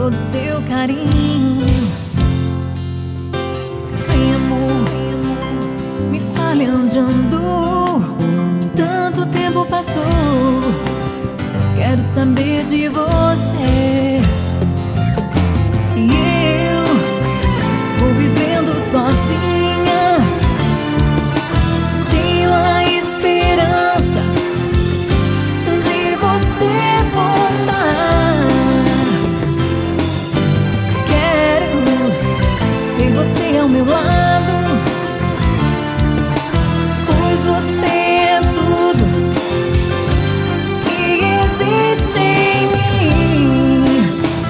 todo seu carinho. Vem amor, me fale onde andou. Tanto tempo passou, quero saber de você. E eu vou vivendo sozinha, tenho a esperança de você voltar. Quero ter você ao meu lado, pois você é tudo que existe em mim.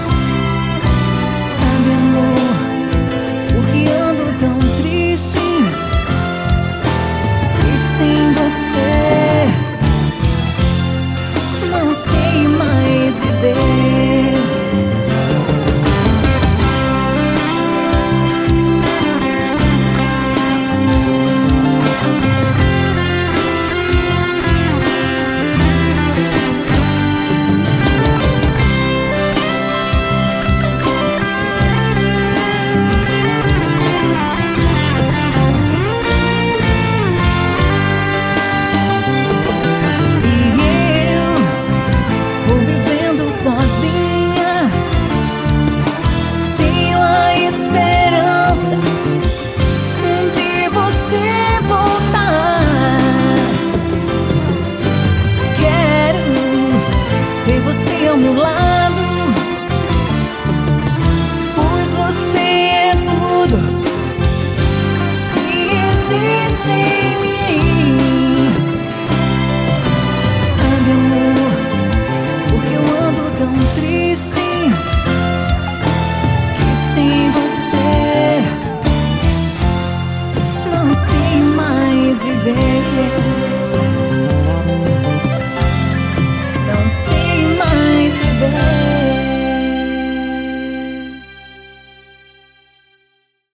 Sabe amor, por que ando tão triste e sem você não sei mais viver. Sozinha, tenho a esperança de você voltar. Quero ter você ao meu lado, pois você é tudo que existe em mim. Sabe amor, porque eu ando tão triste que sem você não sei mais viver.